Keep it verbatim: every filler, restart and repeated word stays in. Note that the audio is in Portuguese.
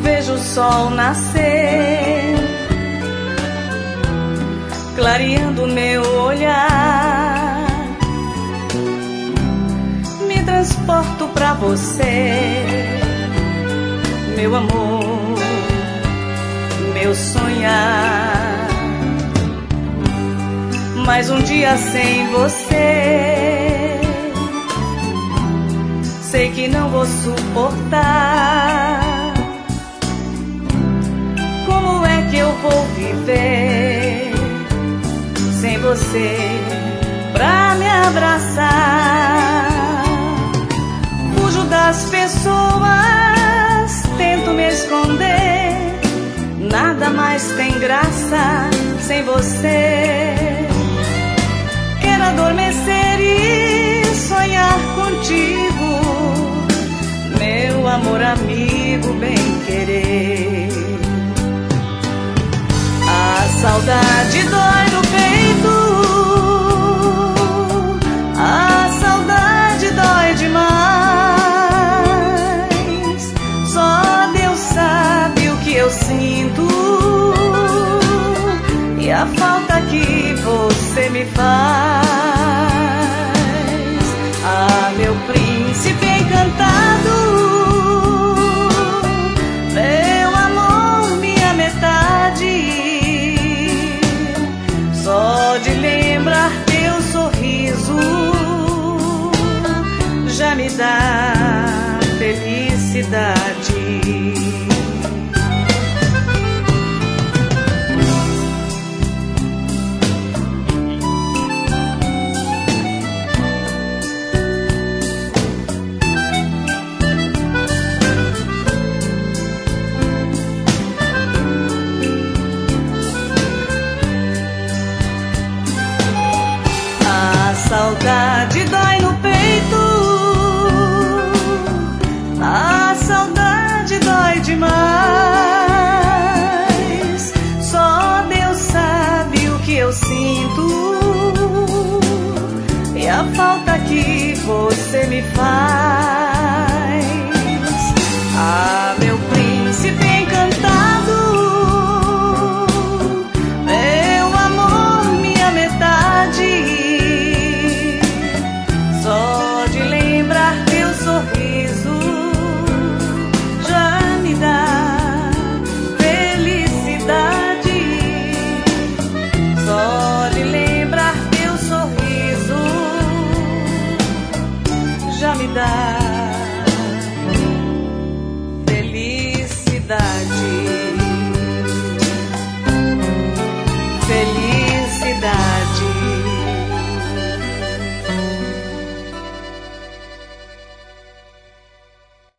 vejo o sol nascer, clareando meu olhar. Me transporto pra você, meu amor, meu sonhar. Mais um dia sem você, sei que não vou suportar. Como é que eu vou viver sem você pra me abraçar? Fujo das pessoas, tento me esconder. Nada mais tem graça sem você. Quero adormecer e sonhar contigo, meu amor, amigo, bem querer. A saudade dói no peito, a saudade dói demais. Só Deus sabe o que eu sinto e a falta que você me faz. Ah, meu príncipe encantado, meu amor, minha metade. Só de lembrar teu sorriso já me dá felicidade. Saudade dói no peito, a saudade dói demais. Só Deus sabe o que eu sinto e a falta que você me faz. Ah, meu príncipe encantado, meu amor, minha metade. Só de lembrar teu sorriso já me dá felicidade. Só de lembrar teu sorriso já me dá